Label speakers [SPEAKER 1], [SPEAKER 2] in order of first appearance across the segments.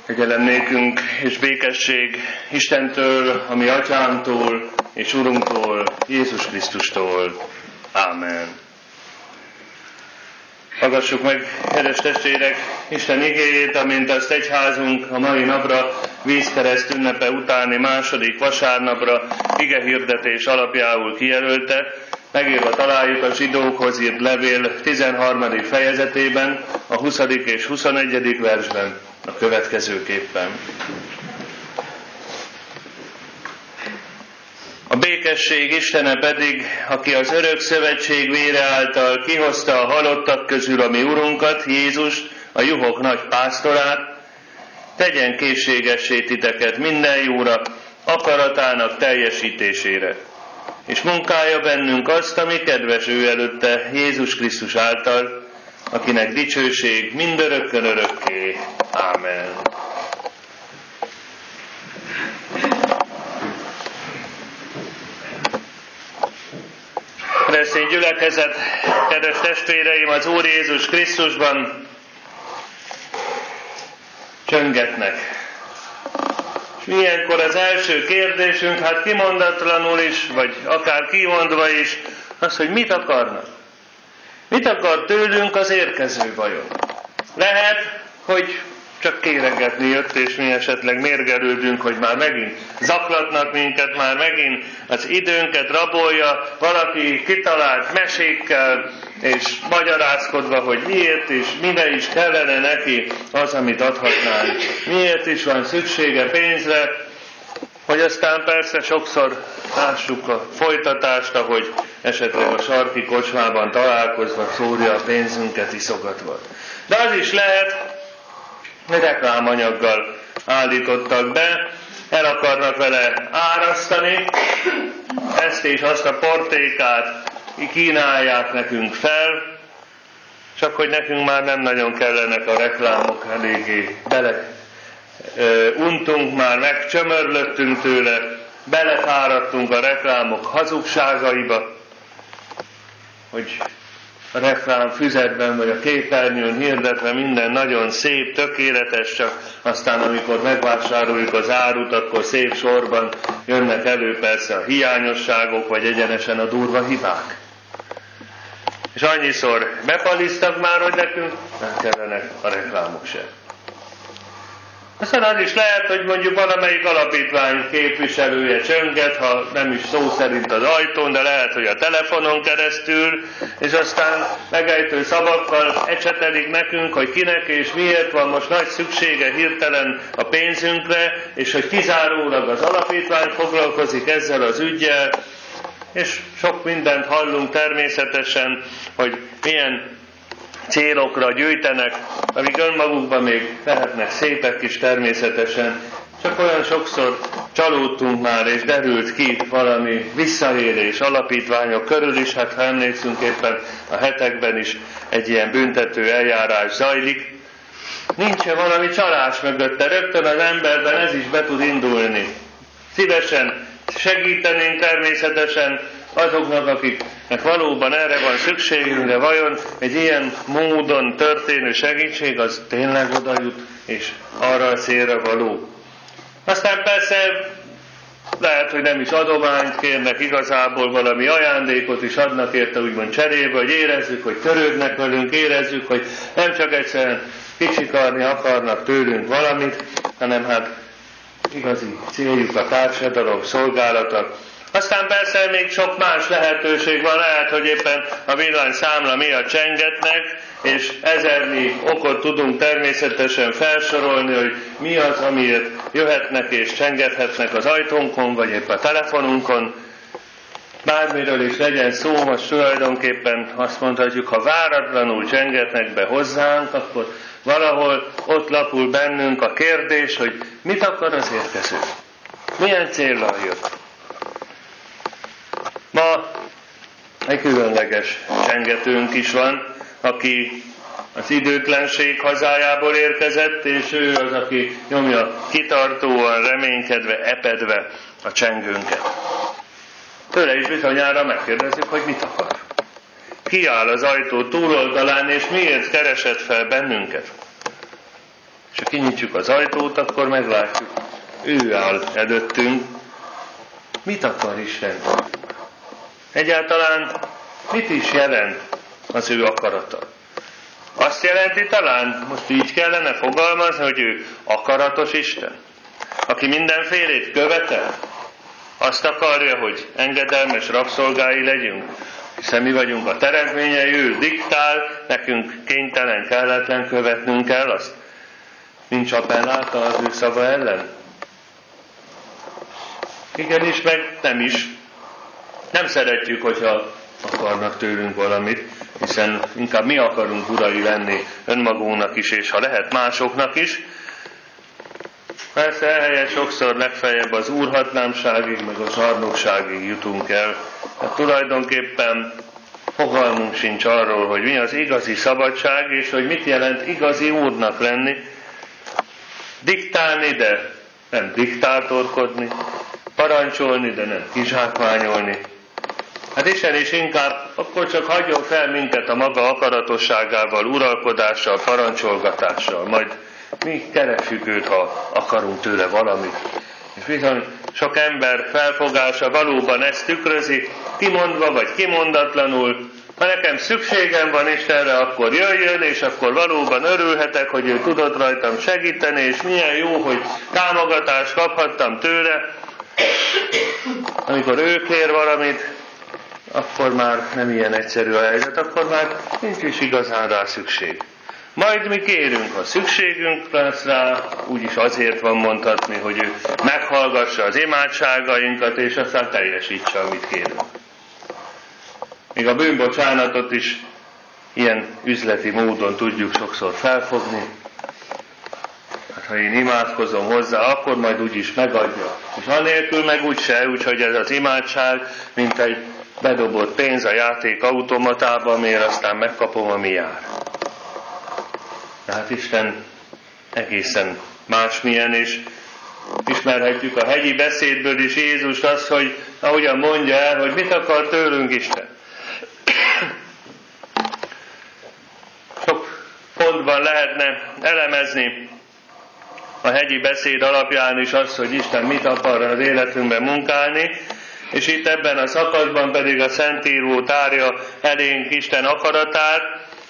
[SPEAKER 1] Kegyelem nékünk és békesség Istentől, a mi Atyánktól és Urunktól, Jézus Krisztustól. Ámen. Hallgassuk meg, kedves testvérek, Isten igéjét, amint azt egyházunk a mai napra, vízkereszt ünnepe utáni második vasárnapra igehirdetés alapjául kijelölte. Megírva találjuk a zsidókhoz írt levél 13. fejezetében, a 20. és 21. versben a következőképpen. A békesség Istene pedig, aki az örök szövetség vére által kihozta a halottak közül a mi Urunkat, Jézust, a juhok nagy pásztorát, tegyen készségessé titeket minden jóra, akaratának teljesítésére, és munkálja bennünk azt, ami kedves ő előtte, Jézus Krisztus által, akinek dicsőség mindörökkön örökké. Ámen. Keresztény gyülekezet, kedves testvéreim, az Úr Jézus Krisztusban csöngetnek. És ilyenkor az első kérdésünk, hát kimondatlanul is, vagy akár kimondva is, az, hogy mit akarnak. Mit akar tőlünk az érkező vajon? Lehet, hogy csak kéregetni jött, és mi esetleg mérgelődünk, hogy már megint zaklatnak minket, már megint az időnket rabolja, valaki kitalált mesékkel, és magyarázkodva, hogy miért is, mire is kellene neki az, amit adhatnánk. Miért is van szüksége pénzre, hogy aztán persze sokszor lássuk a folytatást, ahogy esetleg a sarki kocsmában találkozva szórja a pénzünket iszogatva. De az is lehet, reklámanyaggal állítottak be, el akarnak vele árasztani, ezt és azt a portékát kínálják nekünk fel, csak hogy nekünk már nem nagyon kellenek a reklámok, eléggé untunk, már megcsömörlöttünk tőle, belefáradtunk a reklámok hazugságaiba, hogy a reklám füzetben vagy a képernyőn hirdetve minden nagyon szép, tökéletes, csak aztán amikor megvásároljuk az árut, akkor szép sorban jönnek elő persze a hiányosságok, vagy egyenesen a durva hibák. És annyiszor bepalisztak már, hogy nekünk nem kellenek a reklámok sem. Aztán az is lehet, hogy mondjuk valamelyik alapítvány képviselője csönget, ha nem is szó szerint az ajtón, de lehet, hogy a telefonon keresztül, és aztán megejtő szavakkal ecsetelik nekünk, hogy kinek és miért van most nagy szüksége hirtelen a pénzünkre, és hogy kizárólag az alapítvány foglalkozik ezzel az üggyel, és sok mindent hallunk természetesen, hogy milyen célokra gyűjtenek, amik önmagukban még lehetnek szépek is természetesen, csak olyan sokszor csalódtunk már, és derült ki valami visszaélés alapítványok körül is, hát ha emlékszünk éppen a hetekben is egy ilyen büntető eljárás zajlik. Nincs-e valami csalás mögötte, rögtön az emberben ez is be tud indulni. Szívesen segítenénk természetesen azoknak, akiknek valóban erre van szükségünk, de vajon egy ilyen módon történő segítség az tényleg oda jut, és arra a célra való. Aztán persze lehet, hogy nem is adományt kérnek, igazából valami ajándékot is adnak érte, úgymond cserébe, hogy érezzük, hogy törődnek velünk, érezzük, hogy nem csak egyszerűen kicsikarni akarnak tőlünk valamit, hanem hát igazi céljuk a társadalom szolgálata. Aztán persze még sok más lehetőség van, lehet, hogy éppen a villanyszámla miatt csengetnek, és ezernyi okot tudunk természetesen felsorolni, hogy mi az, amiért jöhetnek és csengethetnek az ajtónkon, vagy éppen a telefonunkon. Bármiről is legyen szó, most tulajdonképpen azt mondhatjuk, ha váratlanul csengetnek be hozzánk, akkor valahol ott lapul bennünk a kérdés, hogy mit akar az érkező? Milyen céllal jött? Ma egy különleges csengetőnk is van, aki az időtlenség hazájából érkezett, és ő az, aki nyomja kitartóan, reménykedve, epedve a csengőnket. Tőle is bizonyára megkérdezzük, hogy mit akar. Ki áll az ajtó túloldalán, és miért keresett fel bennünket? És ha kinyitjuk az ajtót, akkor meglátjuk, ő áll előttünk. Mit akar Isten? Egyáltalán mit is jelent az ő akarata? Azt jelenti talán, most így kellene fogalmazni, hogy ő akaratos Isten, aki mindenfélét követel. Azt akarja, hogy engedelmes rabszolgái legyünk, hiszen mi vagyunk a teremtményei, ő diktál, nekünk kénytelen, kelletlen követnünk kell azt. Nincs appelláta az ő szava ellen? Igenis, meg nem is. Nem szeretjük, hogyha akarnak tőlünk valamit, hiszen inkább mi akarunk urai lenni önmagunknak is, és ha lehet másoknak is. Persze ehelyett sokszor legfeljebb az úrhatnámságig, meg a zsarnokságig jutunk el. Hát tulajdonképpen fogalmunk sincs arról, hogy mi az igazi szabadság, és hogy mit jelent igazi úrnak lenni. Diktálni, de nem diktátorkodni. Parancsolni, de nem kizsákmányolni. Hát Isten is inkább akkor csak hagyjon fel minket a maga akaratosságával, uralkodással, parancsolgatással, majd mi keressük őt, ha akarunk tőle valamit. És bizony sok ember felfogása valóban ezt tükrözi, kimondva vagy kimondatlanul. Ha nekem szükségem van Istenre, akkor jöjjön, és akkor valóban örülhetek, hogy ő tudott rajtam segíteni, és milyen jó, hogy támogatást kaphattam tőle. Amikor ő kér valamit, akkor már nem ilyen egyszerű a helyzet, akkor már nincs is igazán rá szükség. Majd mi kérünk, ha szükségünk lesz rá, úgyis azért van mondhatni, hogy ő meghallgassa az imádságainkat, és aztán teljesítse, amit kérünk. Még a bűnbocsánatot is ilyen üzleti módon tudjuk sokszor felfogni. Hát, ha én imádkozom hozzá, akkor majd úgyis megadja. És anélkül meg úgyse, úgyhogy ez az imádság, mint egy bedobott pénz a játék automatába, amiért aztán megkapom, ami jár. Tehát Isten egészen másmilyen, és ismerhetjük a hegyi beszédből is Jézust azt, hogy ahogyan mondja el, hogy mit akar tőlünk Isten. Sok pontban lehetne elemezni a hegyi beszéd alapján is azt, hogy Isten mit akar az életünkben munkálni, és itt ebben a szakaszban pedig a Szentíró tárja elénk Isten akaratát,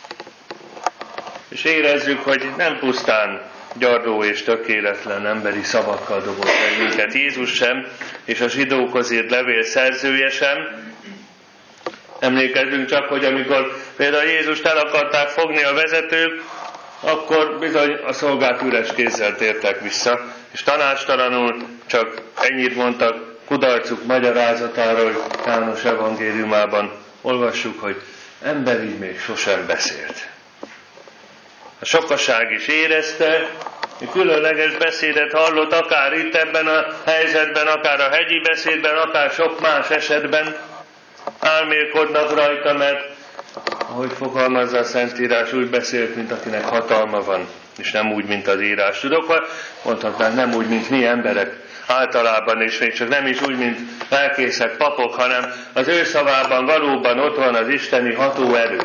[SPEAKER 1] és érezzük, hogy nem pusztán gyarló és tökéletlen emberi szavakkal dobott meg minket Jézus sem, és a zsidókhoz írt levél szerzője sem. Emlékezzünk csak, hogy amikor például Jézust el akarták fogni a vezetők, akkor bizony a szolgák üres kézzel tértek vissza, és tanácstalanul csak ennyit mondtak kudarcuk magyarázatáról, János evangéliumában olvassuk, hogy ember így még sosem beszélt. A sokaság is érezte, hogy különleges beszédet hallott, akár itt ebben a helyzetben, akár a hegyi beszédben, akár sok más esetben. Álmélkodnak rajta, mert ahogy fogalmazza a Szentírás, úgy beszélt, mint akinek hatalma van, és nem úgy, mint az írás. Tudok, mondhatnánk nem úgy, mint mi emberek általában, és még csak nem is úgy, mint lelkészek, papok, hanem az ő szavában valóban ott van az isteni hatóerő.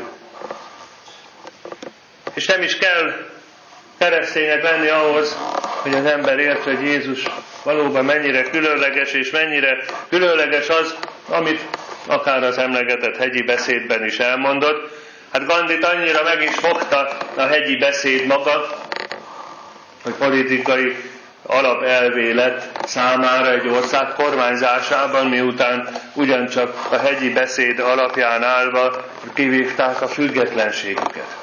[SPEAKER 1] És nem is kell kereszténynek lenni ahhoz, hogy az ember értse, hogy Jézus valóban mennyire különleges, és mennyire különleges az, amit akár az emlegetett hegyi beszédben is elmondott. Hát Gandhit annyira meg is fogta a hegyi beszéd maga, hogy politikai alapelvé lett számára egy ország kormányzásában, miután ugyancsak a hegyi beszéd alapján állva kivívták a függetlenségüket.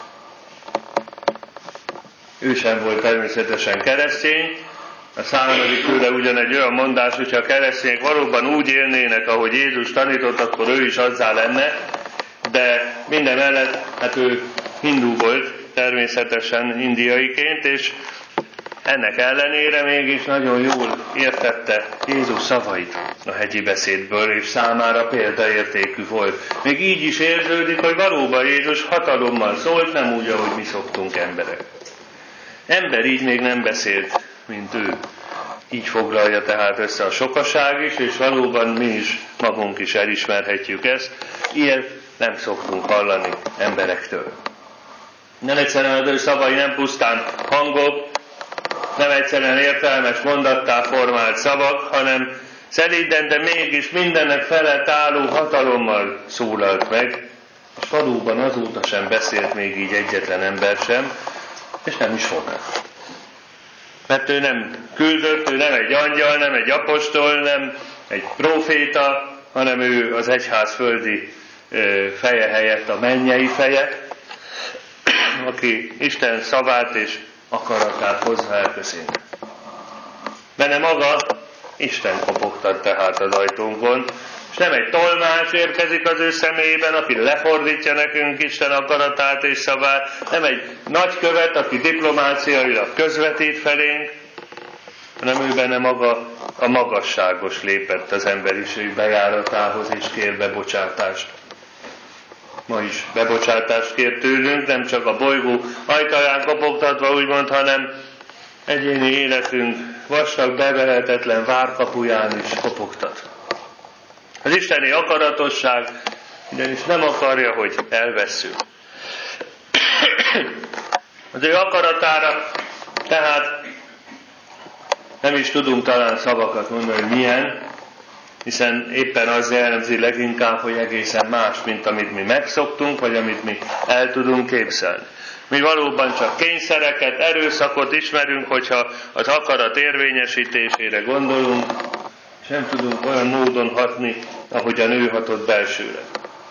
[SPEAKER 1] Ő sem volt természetesen keresztény. A számadik tőle ugyan egy olyan mondás, hogyha a keresztények valóban úgy élnének, ahogy Jézus tanított, akkor ő is azzá lenne, de minden mellett, hát ő hindu volt természetesen indiaiként, és ennek ellenére mégis nagyon jól értette Jézus szavait a hegyi beszédből, és számára példaértékű volt. Még így is érződik, hogy valóban Jézus hatalommal szólt, nem úgy, ahogy mi szoktunk emberek. Ember így még nem beszélt, mint ő. Így foglalja tehát össze a sokaság is, és valóban mi is, magunk is elismerhetjük ezt. Ilyet nem szoktunk hallani emberektől. Nem egyszerűen az ő szavai nem pusztán hangok, nem egyszerűen értelmes mondattá formált szavak, hanem szelíden, de mégis mindennek felett álló hatalommal szólalt meg, és valóban azóta sem beszélt még így egyetlen ember sem, és nem is fog. Mert ő nem küldött, ő nem egy angyal, nem egy apostol, nem egy próféta, hanem ő az egyház földi feje helyett a mennyei feje, aki Isten szavát és akaratát hozza el közénk. Benne maga Isten kopogtat tehát az ajtónkon, és nem egy tolmács érkezik az ő személyében, aki lefordítja nekünk Isten akaratát és szavát, nem egy nagykövet, aki diplomáciailag közvetít felénk, hanem ő benne maga a magasságos lépett az emberiség bejáratához és kér bebocsátást. Ma is bebocsátást kér tőlünk, nem csak a bolygó ajtaján kopogtatva úgymond, hanem egyéni életünk vastag, bevehetetlen várkapuján is kopogtat. Az isteni akaratosság ugyanis nem akarja, hogy elvesszük. Az ő akaratára tehát nem is tudunk talán szavakat mondani, hogy milyen, hiszen éppen az jellemzi leginkább, hogy egészen más, mint amit mi megszoktunk, vagy amit mi el tudunk képzelni. Mi valóban csak kényszereket, erőszakot ismerünk, hogyha az akarat érvényesítésére gondolunk, és nem tudunk olyan módon hatni, ahogyan ő hatott belsőre.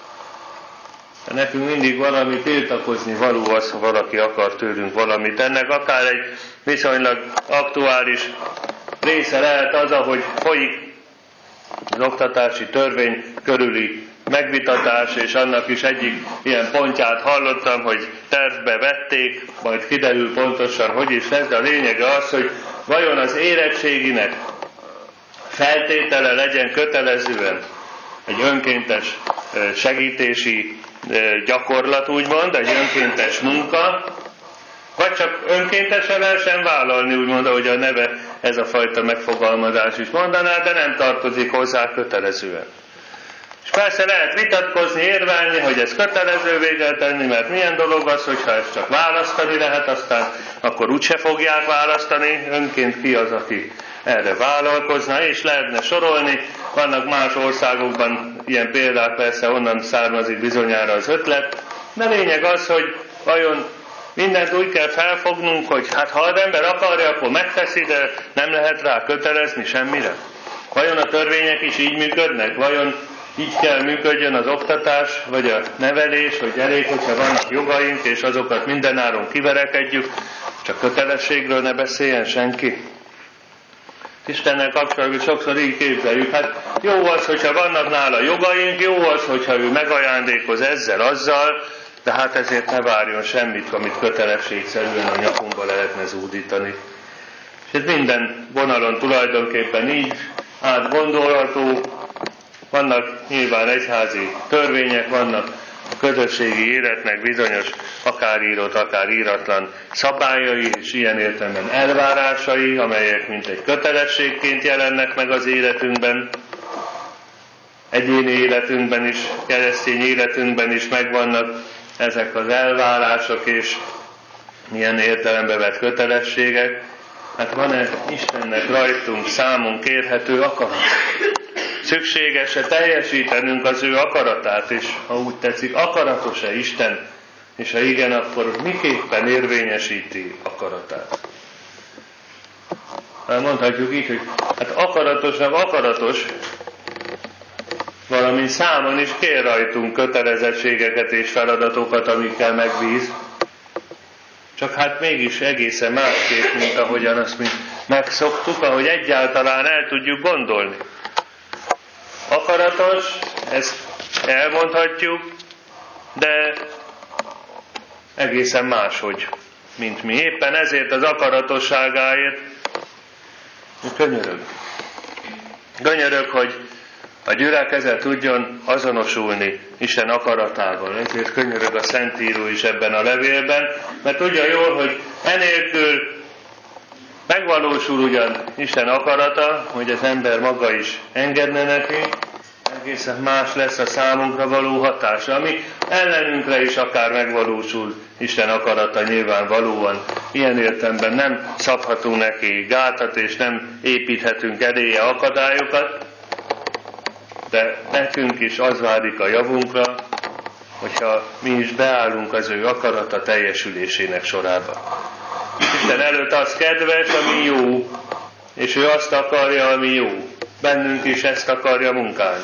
[SPEAKER 1] De nekünk mindig valami tiltakozni való az, ha valaki akar tőlünk valamit. Ennek akár egy viszonylag aktuális része lehet az, ahogy folyik az oktatási törvény körüli megvitatás, és annak is egyik ilyen pontját hallottam, hogy tervbe vették, majd kiderül pontosan, hogy is lesz, de a lényege az, hogy vajon az érettséginek feltétele legyen kötelezően egy önkéntes segítési gyakorlat, úgymond, egy önkéntes munka, vagy csak önkéntesen lehessen vállalni, úgymond, ahogy a neve ez a fajta megfogalmazás is mondaná, de nem tartozik hozzá kötelezően. És persze lehet vitatkozni, érvelni, hogy ez kötelezővé kell tenni, mert milyen dolog az, hogyha ezt csak választani lehet, aztán akkor úgyse fogják választani, önként ki az, aki erre vállalkozna, és lehetne sorolni. Vannak más országokban ilyen példák, persze onnan származik bizonyára az ötlet, de lényeg az, hogy vajon mindent úgy kell felfognunk, hogy hát ha az ember akarja, akkor megteszi, de nem lehet rá kötelezni semmire. Vajon a törvények is így működnek? Vajon így kell működjön az oktatás, vagy a nevelés, hogy elég, hogyha vannak jogaink, és azokat mindenáron kiverekedjük, csak kötelességről ne beszéljen senki? Istennel kapcsolatban sokszor így képzeljük, hát jó az, hogyha vannak nála jogaink, jó az, hogyha ő megajándékoz ezzel, azzal, de hát ezért ne várjon semmit, amit kötelességszerűen a nyakunkba lehetne zúdítani. És ez minden vonalon tulajdonképpen így átgondolható. Vannak nyilván egyházi törvények, vannak a közösségi életnek bizonyos akár írott, akár íratlan szabályai, és ilyen értelemben elvárásai, amelyek mint egy kötelességként jelennek meg az életünkben. Egyéni életünkben is, keresztény életünkben is megvannak ezek az elvárások és milyen értelembe vett kötelességek. Hát van-e Istennek rajtunk számon kérhető akarat? Szükséges-e teljesítenünk az ő akaratát, és ha úgy tetszik, akaratos-e Isten, és ha igen, akkor miképpen érvényesíti akaratát? Mondhatjuk így, hogy hát akaratosnak akaratos, valamint számon is kér rajtunk kötelezettségeket és feladatokat, amikkel megbíz. Csak hát mégis egészen másképp, mint ahogyan azt mi megszoktuk, ahogy egyáltalán el tudjuk gondolni. Akaratos, ezt elmondhatjuk, de egészen máshogy, mint mi. Éppen ezért az akaratosságáért könyörög. Könyörög, hogy a gyülekezet tudjon azonosulni Isten akaratával. Ezért könyörög a Szentíró is ebben a levélben, mert tudja jól, hogy enélkül megvalósul ugyan Isten akarata, hogy az ember maga is engedne neki, egészen más lesz a számunkra való hatása. Ami ellenünkre is akár megvalósul Isten akarata nyilvánvalóan. Ilyen értelemben nem szabhatunk neki gátat, és nem építhetünk eléje akadályokat, de nekünk is az válik a javunkra, hogyha mi is beállunk az ő akarata teljesülésének sorába. Isten előtt az kedves, ami jó, és ő azt akarja, ami jó. Bennünk is ezt akarja munkálni.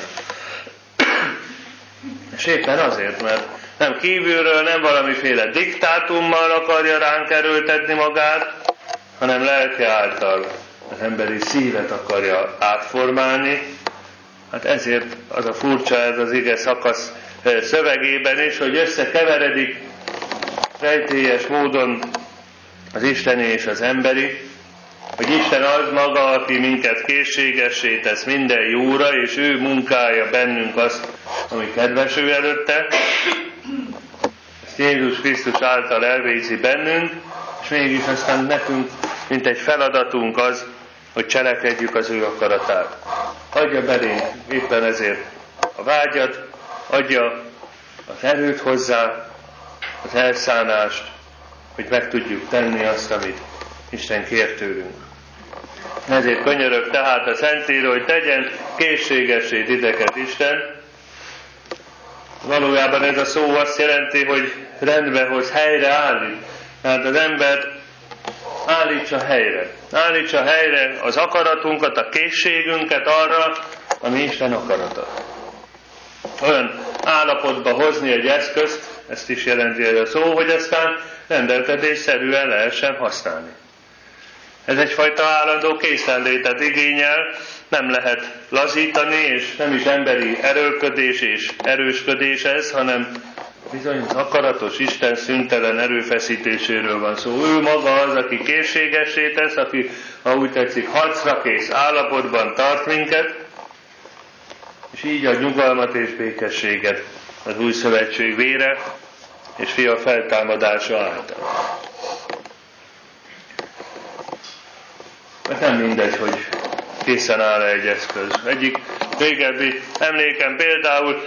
[SPEAKER 1] És éppen azért, mert nem kívülről, nem valamiféle diktátummal akarja ránk erőltetni magát, hanem lelke által az emberi szívet akarja átformálni. Hát ezért az a furcsa ez az ige szakasz szövegében is, hogy összekeveredik rejtélyes módon az isteni és az emberi, hogy Isten az maga, aki minket készségessé tesz minden jóra, és ő munkálja bennünk azt, ami kedves ő előtte. Ezt Jézus Krisztus által elvégzi bennünk, és mégis aztán nekünk, mint egy feladatunk az, hogy cselekedjük az ő akaratát. Adja belénk éppen ezért a vágyat, adja az erőt hozzá, az elszánást, hogy meg tudjuk tenni azt, amit Isten kér tőlünk. Ezért könyörög tehát a Szentíró, hogy tegyen készségessé titeket Isten. Valójában ez a szó azt jelenti, hogy rendbe hoz, helyre állít. Tehát az embert állítsa helyre. Állítsa helyre az akaratunkat, a készségünket arra, ami Isten akarata. Olyan állapotba hozni egy eszközt, ezt is jelenti ez a szó, hogy aztán rendeltetésszerűen lehessen használni. Ez egyfajta állandó készenlétet igényel, nem lehet lazítani, és nem is emberi erőlködés és erősködés ez, hanem bizony az akaratos Isten szüntelen erőfeszítéséről van szó. Ő maga az, aki készségessé tesz, aki, ha úgy tetszik, harcra kész állapotban tart minket, és így ad nyugalmat és békességet az új szövetség vére és fia feltámadása által. Mert nem mindegy, hogy készen áll egy eszköz. Egyik régebbi emlékem például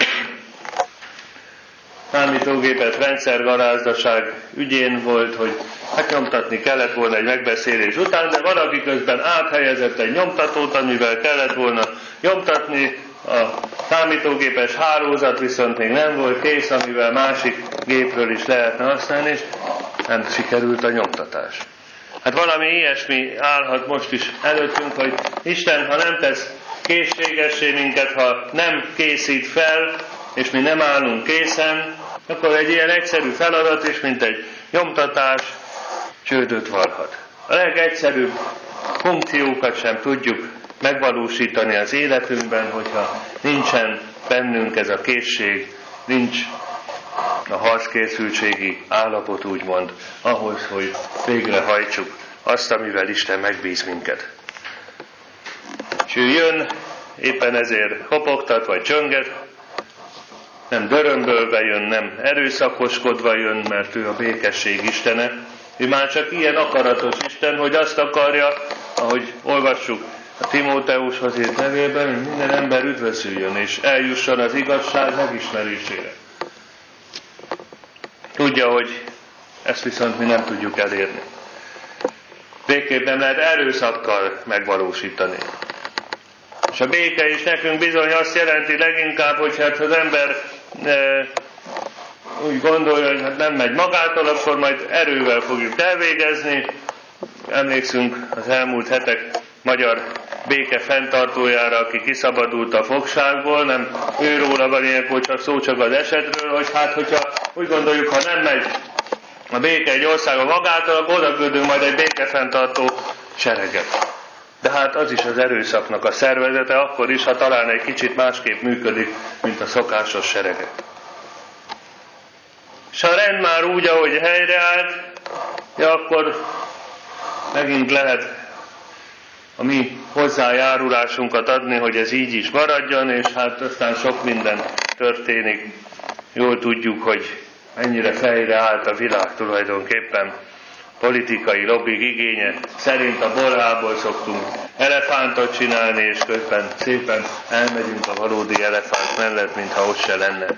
[SPEAKER 1] számítógépes rendszergarázdaság ügyén volt, hogy megnyomtatni kellett volna egy megbeszélés után, de valaki közben áthelyezett egy nyomtatót, amivel kellett volna nyomtatni, a számítógépes hálózat viszont még nem volt kész, amivel másik gépről is lehetne használni, és nem sikerült a nyomtatás. Hát valami ilyesmi állhat most is előttünk, hogy Isten, ha nem tesz készségessé minket, ha nem készít fel, és mi nem állunk készen, akkor egy ilyen egyszerű feladat is, mint egy nyomtatás, csődöt vallhat. A legegyszerűbb funkciókat sem tudjuk megvalósítani az életünkben, hogyha nincsen bennünk ez a készség, nincs a harckészültségi állapot úgymond ahhoz, hogy végrehajtsuk azt, amivel Isten megbíz minket. És ő jön, éppen ezért kopogtat vagy csönget, nem dörömbölve jön, nem erőszakoskodva jön, mert ő a békesség Istene. Ő már csak ilyen akaratos Isten, hogy azt akarja, ahogy olvassuk a Timóteushoz írt levélben, hogy minden ember üdvözüljön, és eljusson az igazság megismerésére. Tudja, hogy ezt viszont mi nem tudjuk elérni. Végképp nem lehet erőszakkal megvalósítani. És a béke is nekünk bizony azt jelenti leginkább, hogy hát az ember úgy gondolja, hogy hát nem megy magától, akkor majd erővel fogjuk elvégezni. Emlékszünk az elmúlt hetek magyar béke fenntartójára, aki kiszabadult a fogságból, nem őróla van ilyenkor csak szó csak az esetről, hogy hát hogyha úgy gondoljuk, ha nem megy a béke egy országa magától, akkor oda küldünk majd egy békefenntartó sereget. De hát az is az erőszaknak a szervezete, akkor is, ha talán egy kicsit másképp működik, mint a szokásos seregek. És ha a rend már úgy, ahogy helyreállt, akkor megint lehet a mi hozzájárulásunkat adni, hogy ez így is maradjon, és hát aztán sok minden történik. Jól tudjuk, hogy mennyire fejre állt a világ tulajdonképpen. Politikai lobbik igénye szerint a bolhából szoktunk elefántot csinálni, és közben szépen elmegyünk a valódi elefánt mellett, mintha ott se lenne.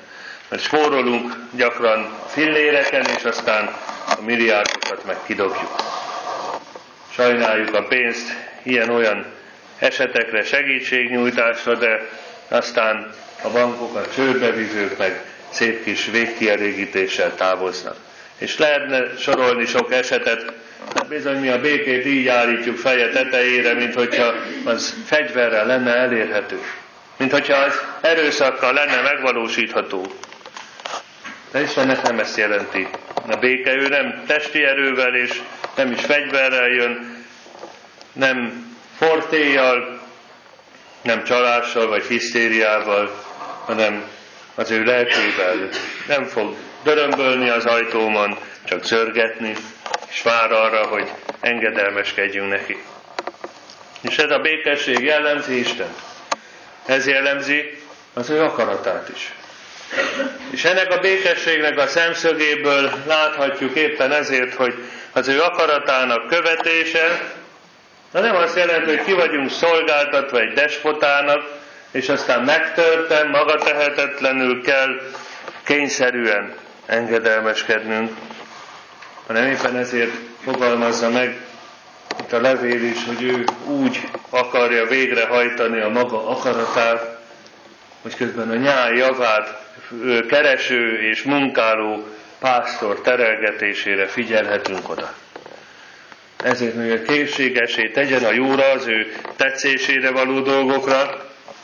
[SPEAKER 1] Mert spórolunk gyakran a filléreken, és aztán a milliárdokat meg kidobjuk. Sajnáljuk a pénzt ilyen-olyan esetekre, segítségnyújtásra, de aztán a bankok, a csődbevívők meg szép kis végkielégítéssel távoznak. És lehetne sorolni sok esetet, hát bizony mi a békét így állítjuk feje tetejére, mint hogyha az fegyverrel lenne elérhető, mint hogyha az erőszakkal lenne megvalósítható. De Istennek nem ezt jelenti. A béke, ő nem testi erővel és nem is fegyverrel jön, nem fortéjjal, nem csalással vagy hisztériával, hanem az ő lelkével. Nem fog dörömbölni az ajtómon, csak zörgetni, és vár arra, hogy engedelmeskedjünk neki. És ez a békesség jellemzi Isten. Ez jellemzi az ő akaratát is. És ennek a békességnek a szemszögéből láthatjuk éppen ezért, hogy az ő akaratának követése, de nem azt jelenti, hogy ki vagyunk szolgáltatva egy despotának, és aztán megtörten, magatehetetlenül kell kényszerűen engedelmeskednünk, hanem éppen ezért fogalmazza meg itt a levél is, hogy ő úgy akarja végrehajtani a maga akaratát, hogy közben a nyáj javát kereső és munkáló pásztor terelgetésére figyelhetünk oda. Ezért, hogy készségesé tegyen a jóra, az ő tetszésére való dolgokra,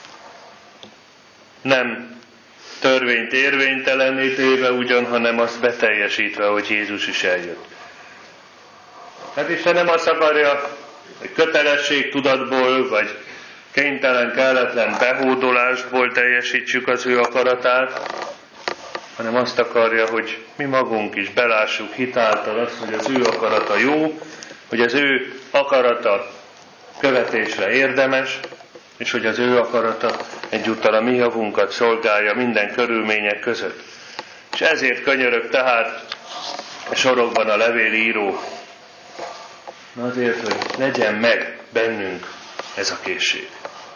[SPEAKER 1] nem törvényt érvénytelenné téve ugyan, hanem azt beteljesítve, hogy Jézus is eljött. Hát Isten nem azt akarja, hogy kötelességtudatból, vagy kénytelen, kelletlen behódolásból teljesítsük az ő akaratát, hanem azt akarja, hogy mi magunk is belássuk hitáltal azt, hogy az ő akarata jó, hogy az ő akarata követésre érdemes, és hogy az ő akarata egyúttal a mi javunkat szolgálja minden körülmények között. És ezért könyörög tehát a sorokban a levélíró, azért, hogy legyen meg bennünk ez a készség.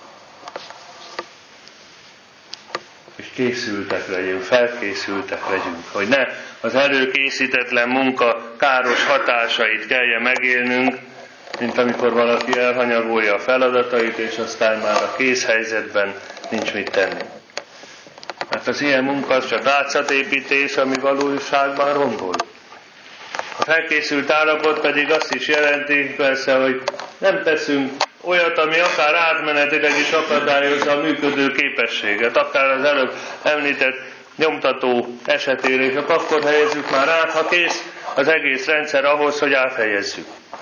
[SPEAKER 1] Hogy készültek legyünk, felkészültek legyünk, hogy ne az előkészítetlen munka káros hatásait kelljen megélnünk, mint amikor valaki elhanyagolja a feladatait, és aztán már a készhelyzetben nincs mit tenni. Mert az ilyen munka az csak látszatépítés, ami valóságban rombol. A felkészült állapot pedig azt is jelenti persze, hogy nem teszünk olyat, ami akár átmenetileg is akadályozza a működő képességet, akár az előbb említett nyomtató esetére, és akkor helyezzük már át, ha kész az egész rendszer ahhoz, hogy áthelyezzük.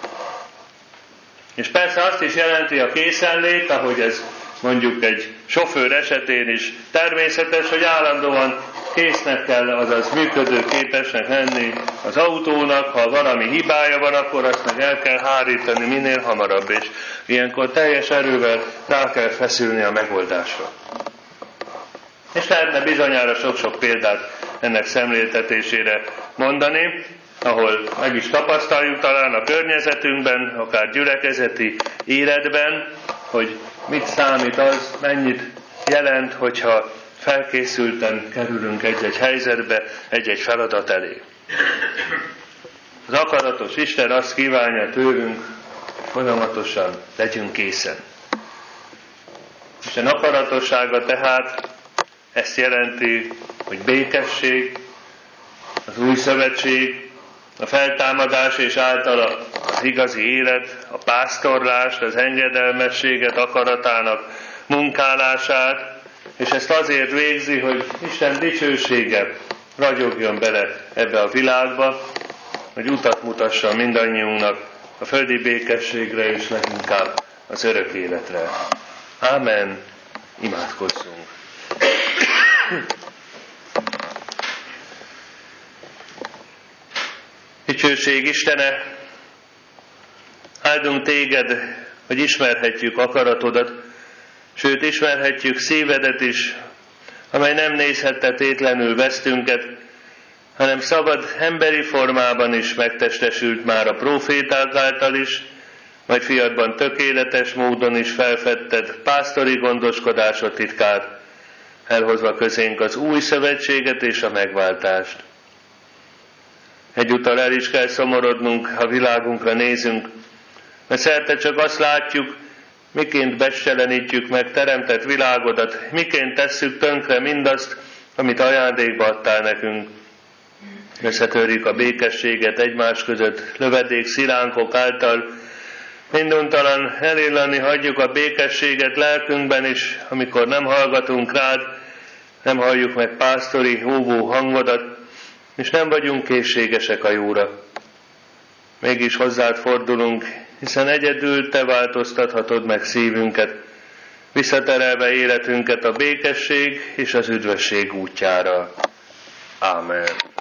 [SPEAKER 1] És persze azt is jelenti a készenlét, ahogy ez mondjuk egy sofőr esetén is természetes, hogy állandóan késznek kell, azaz működőképesnek lenni az autónak, ha valami hibája van, akkor azt meg el kell hárítani minél hamarabb, és ilyenkor teljes erővel rá kell feszülni a megoldásra. És lehetne bizonyára sok-sok példát ennek szemléltetésére mondani, ahol meg is tapasztaljuk talán a környezetünkben, akár gyülekezeti életben, hogy mit számít az, mennyit jelent, hogyha felkészülten kerülünk egy-egy helyzetbe, egy-egy feladat elé. Az akaratos Isten azt kívánja tőlünk, folyamatosan legyünk készen. Isten akaratossága tehát ezt jelenti, hogy békesség, az új szövetség, a feltámadás és általa az igazi élet, a pásztorlást, az engedelmességet, akaratának munkálását, és ezt azért végzi, hogy Isten dicsősége ragyogjon bele ebbe a világba, hogy utat mutasson mindannyiunknak a földi békességre és leginkább az örök életre. Ámen. Imádkozzunk. Dicsőség Istene, áldunk Téged, hogy ismerhetjük akaratodat, sőt ismerhetjük szívedet is, amely nem nézhette tétlenül vesztünket, hanem szabad emberi formában is megtestesült már a próféták által is, majd fiatban tökéletes módon is felfedted pásztori gondoskodásod titkát, elhozva közénk az új szövetséget és a megváltást. Egyúttal el is kell szomorodnunk, ha világunkra nézünk, mert szerte csak azt látjuk, miként becselenítjük meg teremtett világodat, miként tesszük tönkre mindazt, amit ajándékba adtál nekünk. Összetörjük a békességet egymás között, lövedék szilánkok által, minduntalan elillani hagyjuk a békességet lelkünkben is, amikor nem hallgatunk rád, nem halljuk meg pásztori, óvó hangodat, és nem vagyunk készségesek a jóra. Mégis hozzád fordulunk, hiszen egyedül te változtathatod meg szívünket, visszaterelve életünket a békesség és az üdvösség útjára. Ámen.